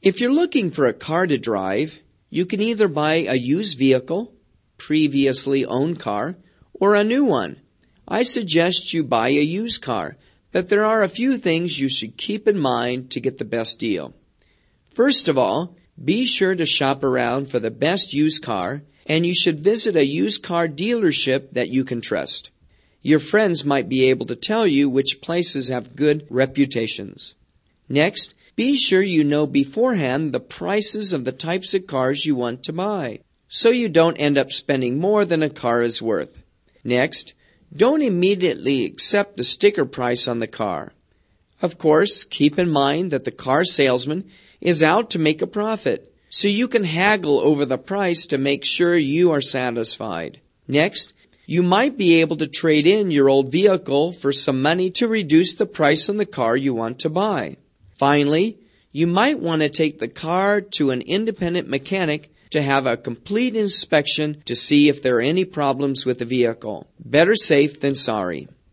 If you're looking for a car to drive, you can either buy a used vehicle, previously owned car, or a new one. I suggest you buy a used car, but there are a few things you should keep in mind to get the best deal. First of all, be sure to shop around for the best used car, and you should visit a used car dealership that you can trust. Your friends might be able to tell you which places have good reputations. Next, be sure you know beforehand the prices of the types of cars you want to buy, so you don't end up spending more than a car is worth. Next, don't immediately accept the sticker price on the car. Of course, keep in mind that the car salesman is out to make a profit, so you can haggle over the price to make sure you are satisfied. Next, you might be able to trade in your old vehicle for some money to reduce the price on the car you want to buy. Finally, you might want to take the car to an independent mechanic to have a complete inspection to see if there are any problems with the vehicle. Better safe than sorry.